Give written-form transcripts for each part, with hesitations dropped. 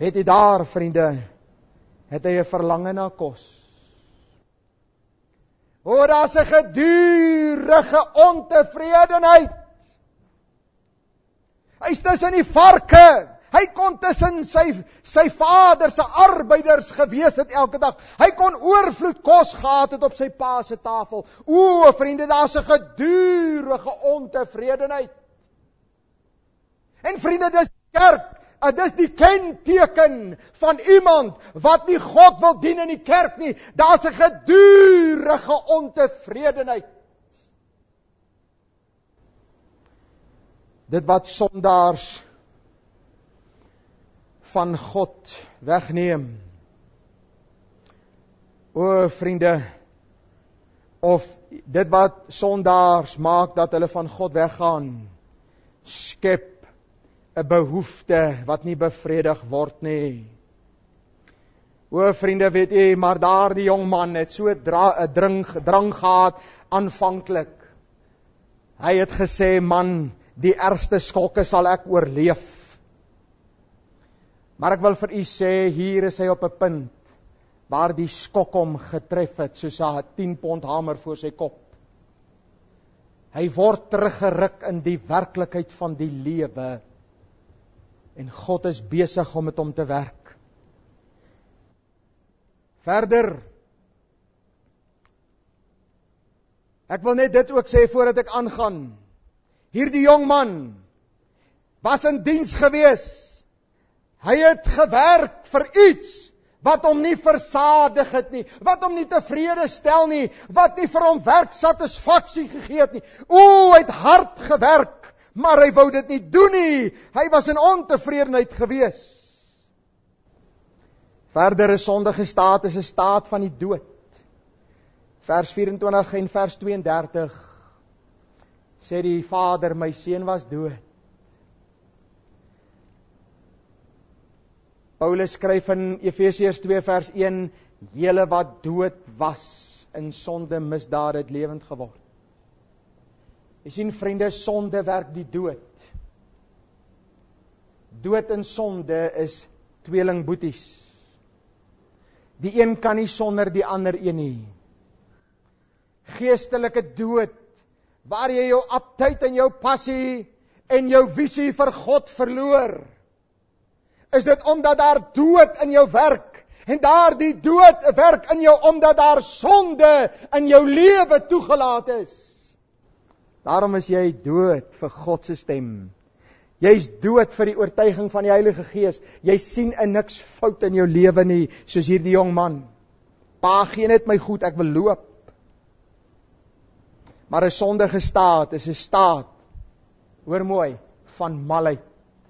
Weet jy daar, vriende, het hy 'n verlange na kos. Daar's 'n gedurende ontevredenheid. Hy's tussen die varke. Hy kon tussen sy vader se arbeiders gewees het elke dag. Hy kon oorvloed kos gehad het op sy pa se tafel. O, vriende, daar's 'n gedurende ontevredenheid. En vriende, dis kerk. Dis die kenteken van iemand wat nie God wil dien in die kerk nie. Daar's 'n gedurende ontevredenheid. Dit wat sondaars van God wegneem. O vriende, of dit wat sondaars maak dat hulle van God weggaan, skep 'n behoefte wat nie bevredig word nie. O vriende, weet jy, maar daar die jong man het so 'n drang gehad aanvanklik. Hy het gesê, man, die ergste skokke sal ek oorleef. Maar ek wil vir u sê, hier is hy op 'n punt waar die skok hom getref het, soos 'n 10 pond hamer voor sy kop. Hy word teruggeruk in die werklikheid van die lewe. En God is besig om met hom te werk. Verder, ek wil net dit ook sê voordat ek aangaan. Hierdie jong man was in diens gewees. Hy het gewerk vir iets wat hom nie versadig het nie, wat hom nie tevrede stel nie, wat nie vir hom werksatisfaksie gegee het nie. O, hy het hard gewerk, maar hy wou dit nie doen nie. Hy was in ontevredenheid gewees. Verder, 'n sondige staat is 'n staat van die dood. Vers 24 en vers 32 sê die vader, my seun was dood. Paulus skryf in Efesiërs 2 vers 1, julle wat dood was in sonde misdade het lewend geword. Jy sien vriende, sonde werk die dood. Dood en sonde is tweelingboeties. Die een kan nie sonder die ander een nie. Geestelike dood, waar jy jou aptyd en jou passie en jou visie vir God verloor. Is dit omdat daar dood in jou werk, en daar die dood werk in jou omdat daar sonde in jou lewe toegelaat is. Daarom is jy dood vir God se stem. Jy is dood vir die oortuiging van die Heilige Gees. Jy sien niks fout in jou lewe nie, soos hierdie jong man. Pa, gee net my goed, ek wil loop. Maar 'n sondige staat is 'n staat, hoor mooi, van malheid.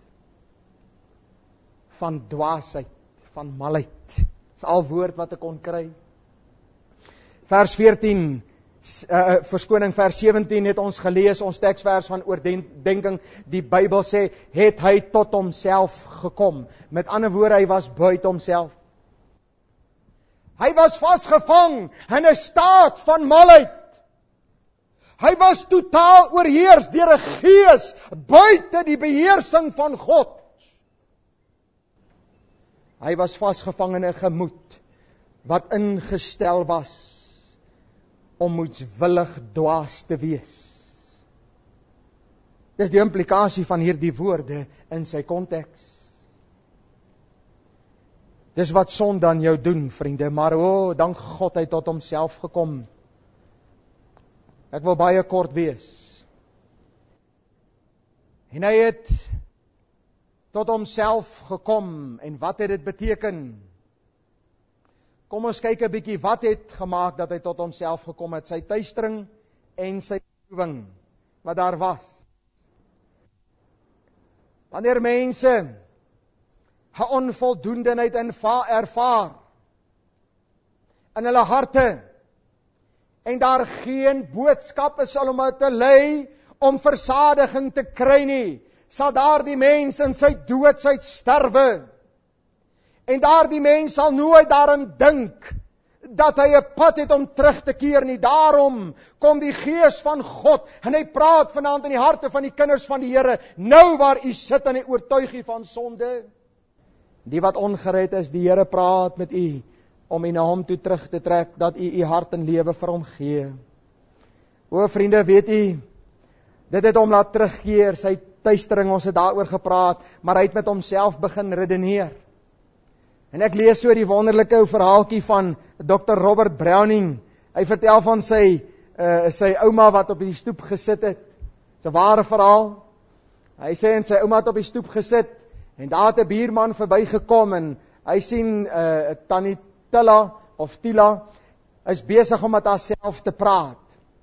Van dwaasheid, van malheid. Dis al woord wat ek kon kry. Vers 14, vers 17 het ons gelees, ons teksvers van oordenking, die Bybel sê, het hy tot homself gekom. Met ander woorde, hy was buite homself. Hy was vasgevang in 'n staat van malheid. Hy was totaal oorheers deur 'n gees buite die beheersing van God. Hy was vasgevang in 'n gemoed wat ingestel was om moedswillig dwaas te wees. Dis die implikasie van hierdie woorde in sy konteks. Dis wat sonde aan jou doen, vriende, maar dank God hy tot homself gekom. Ek wil baie kort wees. En hy het tot homself gekom, en wat het dit beteken? Kom ons kyk 'n bietjie, wat het gemaak dat hy tot homself gekom het? Sy tuistering en sy proewing, wat daar was. Wanneer mense 'n onvoldoendeheid ervaar in hulle harte, en daar geen boodskap is om hulle te lei om versadiging te kry nie, sal daar die mens in sy doodsheid sterwe. En daar die mens sal nooit daarin dink dat hy 'n pad het om terug te keer nie. Daarom kom die Gees van God en hy praat vanaand in die harte van die kinders van die Here. Nou waar u sit en hy oortuig u van sonde. Die wat ongered is, die Here praat met u, om u na hom toe terug te trek, dat u u hart en lewe vir hom gee. O vriende, weet u, dit het hom laat terugkeer, sy tuistering, ons het daaroor gepraat, maar hy het met homself begin redeneer. En ek lees so die wonderlike ou verhaaltjie van Dr. Robert Browning. Hy vertel van sy ouma wat op die stoep gesit het. Dis 'n ware verhaal. Hy sê en sy ouma het op die stoep gesit en daar het 'n buurman verbygekom en hy sien Tannie Tilla of Tila is besig om met haarself te praat.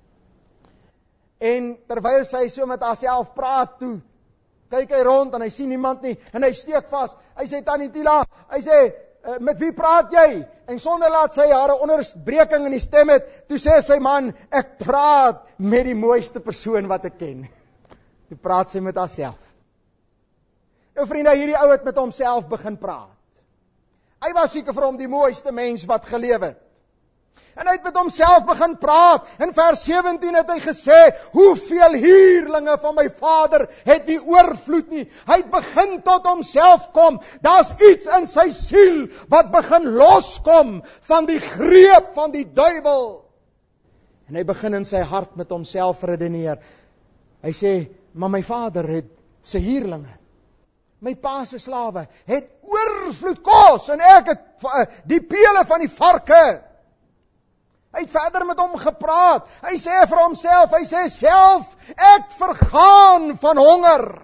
En terwyl sy so met haarself praat toe, kyk hy rond en hy sien niemand nie en hy steek vas. Hy sê Tannie Tila, hy sê met wie praat jy? En sonder laat sy haar 'n onderbreking in die stem het, toe sê sy man, ek praat met die mooiste persoon wat ek ken. Toe praat sy met haarself. Nou vriende, hierdie ou het met homself begin praat. Hy was seker vir hom die mooiste mens wat geleef het. En hy het met homself begin praat. In vers 17 het hy gesê, hoeveel huurlinge van my vader het nie oorvloed nie. Hy het begin tot homself kom. Daar's iets in sy siel wat begin loskom van die greep van die duiwel. En hy begin in sy hart met homself redeneer. Hy sê, maar my vader het sy huurlinge, my pa se slawe, het oorvloed kos en ek het die pele van die varke. Hy het verder met hom gepraat. Hy sê vir homself, hy sê self, ek vergaan van honger.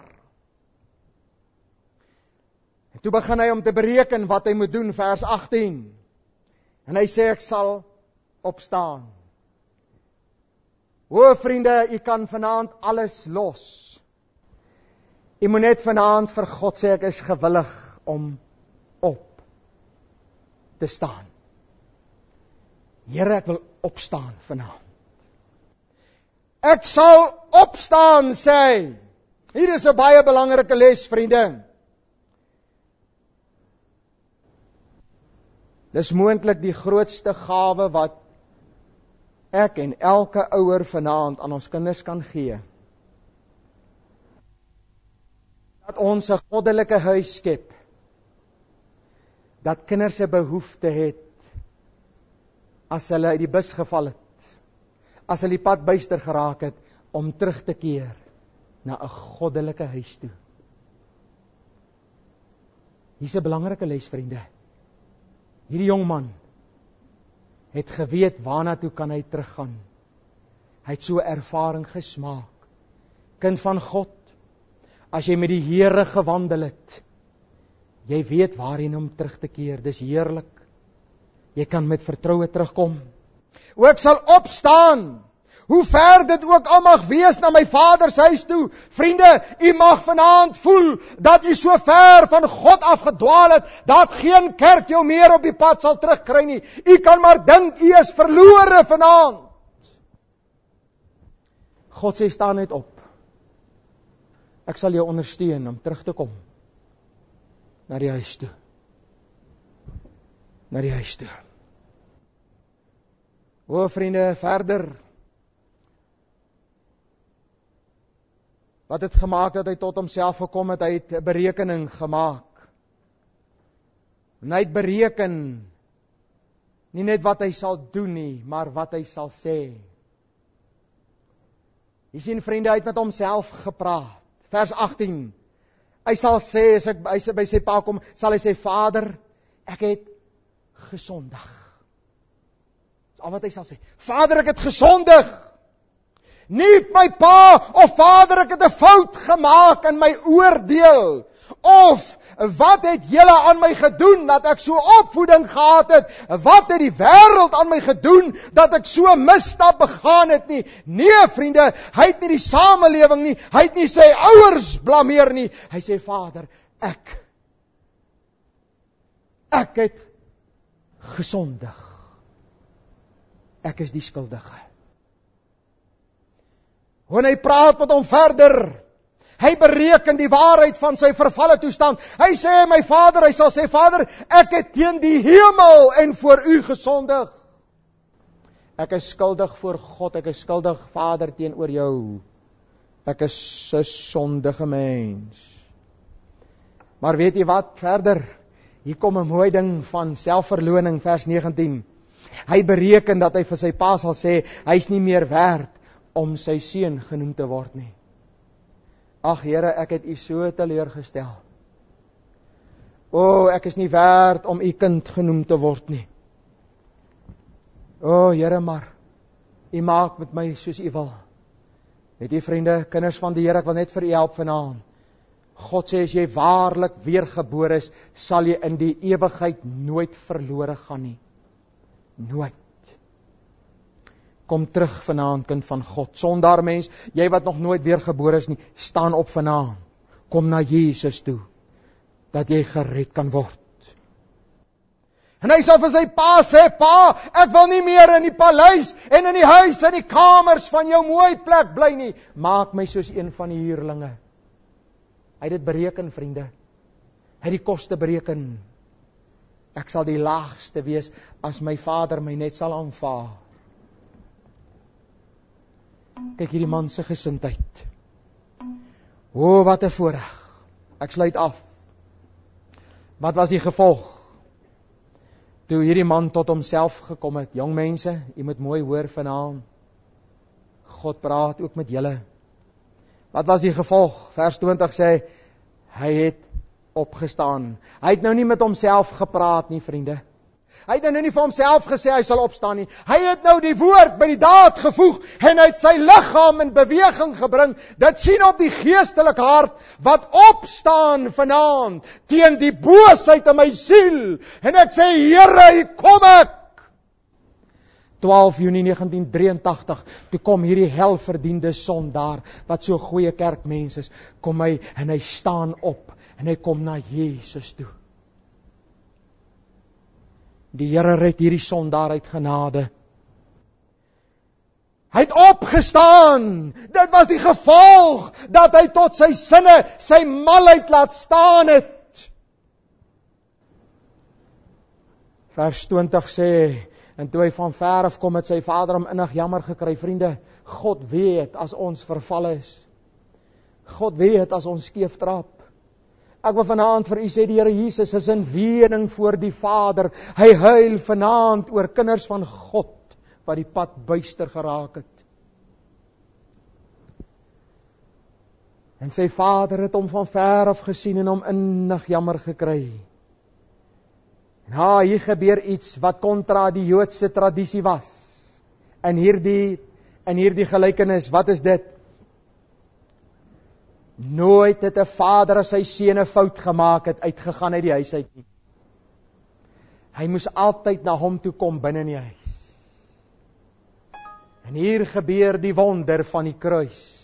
En toe begin hy om te bereken wat hy moet doen, vers 18. En hy sê, ek sal opstaan. O vriende, u kan vanaand alles los. U moet net vanaand vir God sê, ek is gewillig om op te staan. Here, ek wil opstaan vanaand. Ek sal opstaan, sê hy. Hier is 'n baie belangrike les, vriende. Dis moontlik die grootste gawe wat ek en elke ouer vanaand aan ons kinders kan gee. Dat ons 'n goddelike huis skep. Dat kinders 'n behoefte het as hulle uit die bus geval het, as hulle die pad byster geraak het, om terug te keer na 'n goddelike huis toe. Hier's 'n belangrike les, vriende. Hierdie jong man het geweet waarna toe kan hy teruggaan. Hy het so ervaring gesmaak. Kind van God, as jy met die Here gewandel het, jy weet waarheen om terug te keer. Dis heerlik. Jy kan met vertroue terugkom. O, ek sal opstaan, hoe ver dit ook al mag wees, na my Vader se huis toe. Vriende, u mag vanaand voel dat u so ver van God afgedwaal het, dat geen kerk jou meer op die pad sal terugkry nie. U kan maar dink, u is verlore vanaand. God sê, staan net op. Ek sal jou ondersteun om terug te kom na die huis toe. Na die huis toe. O vriende, verder. Wat het gemaak dat hy tot homself gekom het? Hy het 'n berekening gemaak. En hy het bereken, nie net wat hy sal doen nie, maar wat hy sal sê. Jy sien vriende, hy het met homself gepraat. Vers 18. Hy sal sê, as hy by sy pa kom, sal hy sê, Vader, ek het gesondig. Dis al wat hy sal sê. Vader, ek het gesondig. Nie my pa of vader, ek het 'n fout gemaak in my oordeel. Of, wat het julle aan my gedoen, dat ek so opvoeding gehad het? Wat het die wêreld aan my gedoen, dat ek so misstap begaan het nie? Nee, vriende, hy het nie die samelewing nie, hy het nie sy ouers blameer nie. Hy sê, Vader, ek het gesondig. Ek is die skuldige. Wanneer hy praat met hom verder, hy bereken die waarheid van sy vervalle toestand. Hy sê, my Vader, hy sal sê, Vader, ek het teen die hemel en voor u gesondig. Ek is skuldig voor God, ek is skuldig, Vader, teenoor jou. Ek is 'n sondige mens. Maar weet jy wat verder? Hier kom 'n mooi ding van selfverloning, vers 19. Hy bereken dat hy vir sy pa sal sê, hy is nie meer werd om sy seun genoem te word nie. Ag Here, ek het U so teleurgestel. O, ek is nie werd om U kind genoem te word nie. O Here, maar U maak met my soos U wil. Weet jy vriende, kinders van die Here, ek wil net vir U help vanaand. God sê, as jy waarlik weergebore is, sal jy in die ewigheid nooit verlore gaan nie. Nooit. Kom terug vanaand, kind van God. Sondaar mens, jy wat nog nooit weergebore is nie, staan op vanaand. Kom na Jesus toe, dat jy gered kan word. En hy sal vir sy pa sê, pa, ek wil nie meer in die paleis en in die huis en die kamers van jou mooi plek bly nie. Maak my soos een van die huurlinge. Hy het dit bereken, vriende. Hy het die koste bereken. Ek sal die laagste wees as my Vader my net sal aanvaar. Kyk hierdie man se gesindheid. O, wat 'n voorreg. Ek sluit af. Wat was die gevolg? Toe hierdie man tot homself gekom het. Jong mense, jy moet mooi hoor vanaand. God praat ook met julle. Wat was die gevolg? Vers 20 sê, hy het opgestaan. Hy het nou nie met homself gepraat nie, vriende. Hy het nou nie vir homself gesê hy sal opstaan nie. Hy het nou die woord by die daad gevoeg en hy het sy liggaam in beweging gebring. Dit sien op die geestelike hart wat opstaan vanaand teen die boosheid in my siel. En ek sê, Here, hier kom ek. 12 Junie 1983, toe kom hierdie helverdiende sondaar, wat so goeie kerkmens is, kom hy en hy staan op en hy kom na Jesus toe. Die Here red hierdie sondaar uit genade. Hy het opgestaan. Dit was die gevolg dat hy tot sy sinne, sy malheid laat staan het. Vers 20 sê, en toe hy van ver af kom, het sy vader hom innig jammer gekry. Vriende, God weet as ons verval is. God weet as ons skeef trap. Ek wil vanaand vir u sê, die Here Jesus is in wening voor die Vader. Hy huil vanaand oor kinders van God, wat die pad buister geraak het. En sy vader het hom van ver af gesien en hom innig jammer gekry. Nou, hier gebeur iets wat kontra die Joodse tradisie was. In hierdie gelykenis, wat is dit? Nooit het 'n vader as sy seun 'n fout gemaak het, uitgegaan uit die huis uit nie. Hy moes altyd na hom toe kom binne in die huis. En hier gebeur die wonder van die kruis.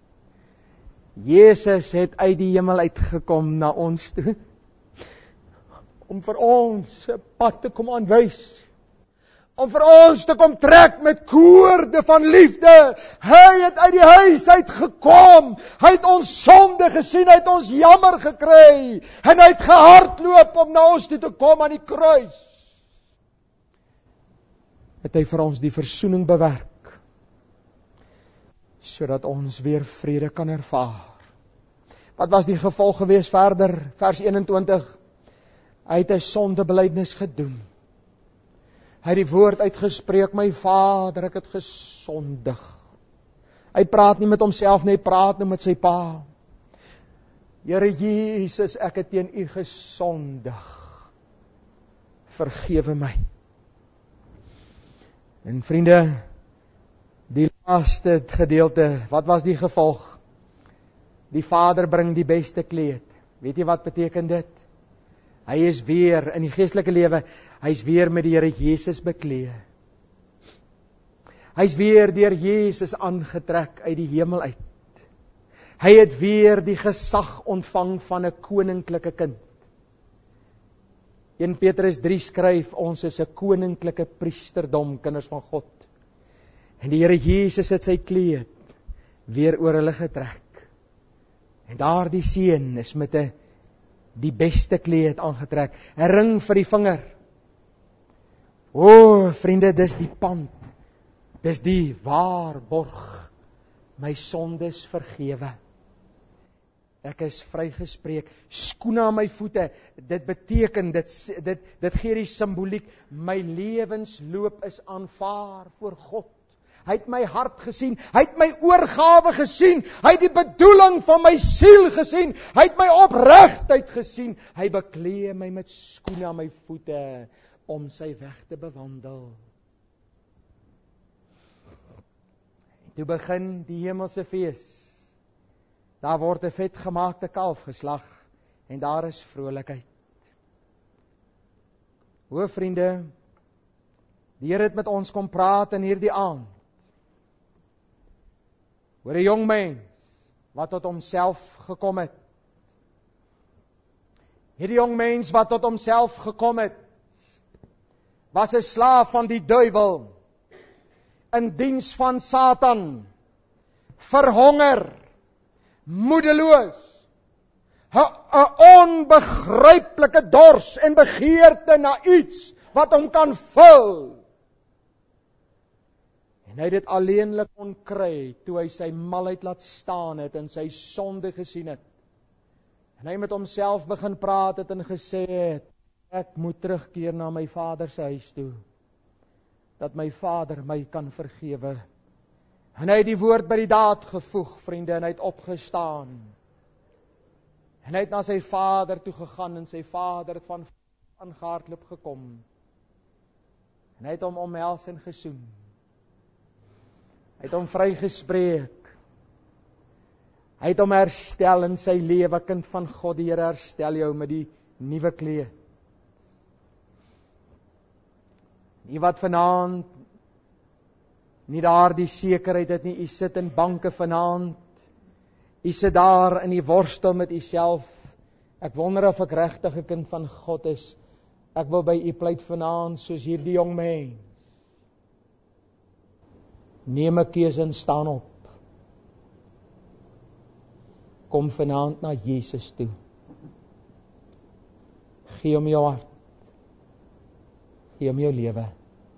Jesus het uit die hemel uitgekom na ons toe, om vir ons 'n pad te kom aanwys, om vir ons te kom trek met koorde van liefde. Hy het uit die huis uitgekom, hy het ons sonde gesien, hy het ons jammer gekry, en hy het gehardloop om na ons toe te kom aan die kruis. Het hy vir ons die versoening bewerk, sodat ons weer vrede kan ervaar. Wat was die gevolg gewees verder? Vers 21. Hy het 'n sondebelydenis gedoen. Hy het die woord uitgespreek, my Vader, ek het gesondig. Hy praat nie met homself nie, hy praat nie met sy pa. Here Jesus, ek het teen U gesondig. Vergewe my. En vriende, die laaste gedeelte, wat was die gevolg? Die Vader bring die beste kleed. Weet jy wat beteken dit? Hy is weer in die geestelike lewe, hy is weer met die Here Jesus beklee. Hy is weer deur Jesus aangetrek uit die hemel uit. Hy het weer die gesag ontvang van 'n koninklike kind. 1 Petrus 3 skryf, ons is 'n koninklike priesterdom, kinders van God. En die Here Jesus het sy kleed weer oor hulle getrek. En daardie seun is met die beste kleed aangetrek, 'n ring vir die vinger. O, vriende, dis die pand, dis die waarborg, my sondes vergewe. Ek is vrygespreek, skoene aan my voete. Dit beteken, dit gee die simboliek, my lewensloop is aanvaar voor God. Hy het my hart gesien, hy het my oorgawe gesien, hy het die bedoeling van my siel gesien, hy het my opregtheid gesien, hy beklee my met skoene aan my voete, om sy weg te bewandel. En toe begin die hemelse fees. Daar word 'n vetgemaakte kalf geslag, en daar is vrolikheid. O vriende, die Here het met ons kom praat in hierdie aand, oor 'n jong mens, wat tot homself gekom het. Hierdie jong mens wat tot homself gekom het, was 'n slaaf van die duiwel, in diens van Satan, verhonger, moedeloos, 'n onbegryplike dors en begeerte na iets wat hom kan vul. En hy het dit alleenlik kon kry toe hy sy malheid laat staan het en sy sonde gesien het. En hy met homself begin praat het en gesê het, ek moet terugkeer na my vader se huis toe, dat my vader my kan vergewe. En hy het die woord by die daad gevoeg, vriende, en hy het opgestaan. En hy het na sy vader toe gegaan, en sy vader het van aangehardloop gekom. En hy het hom omhels en gesoen. Hy het hom vrygespreek. Hy het hom herstel in sy lewe, kind van God, die Here herstel jou met die nuwe kleed. Nie wat vanaand nie daar die sekerheid het nie, u sit in banke vanaand, u sit daar in die worstel met u self, ek wonder of ek regtig 'n kind van God is, ek wil by u pleit vanaand, soos hierdie jong mens, neem 'n keuse en staan op, kom vanaand na Jesus toe, gee hom jou hart, gee hom jou lewe,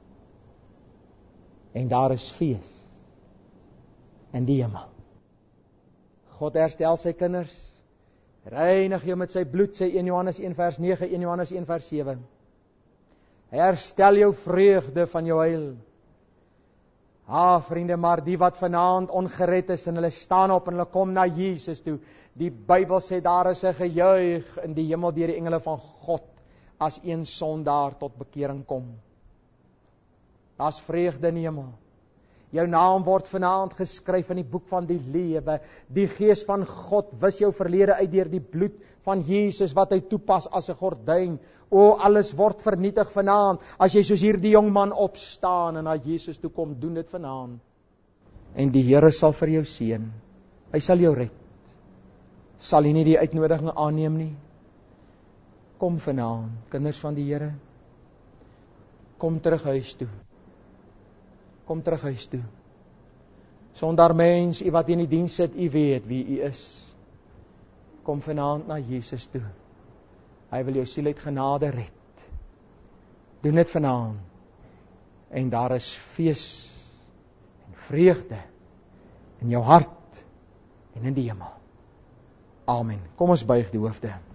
en daar is fees in die hemel. God herstel sy kinders, reinig jou met sy bloed, sê 1 Johannes 1 vers 9, 1 Johannes 1 vers 7. Hy herstel jou vreugde van jou heil. Vriende, maar die wat vanaand ongered is, en hulle staan op en hulle kom na Jesus toe, die Bybel sê daar is 'n gejuig in die hemel deur die engele van God, as een sondaar tot bekering kom. Daar's vreugde in die hemel. Jou naam word vanaand geskryf in die boek van die lewe. Die Gees van God wis jou verlede uit deur die bloed van Jesus wat hy toepas as 'n gordyn. Alles word vernietig vanaand. As jy soos hierdie jong man opstaan en na Jesus toe kom, doen dit vanaand. En die Here sal vir jou seën. Hy sal jou red. Sal jy nie die uitnodiging aanneem nie? Kom vanaand, kinders van die Here. Kom terug huis toe. Kom terug huis toe. Sonder mens, u wat in die diens sit, u weet wie u is. Kom vanaand na Jesus toe. Hy wil jou siel uit genade red. Doen dit vanaand. En daar is fees en vreugde in jou hart en in die hemel. Amen. Kom ons buig die hoofde.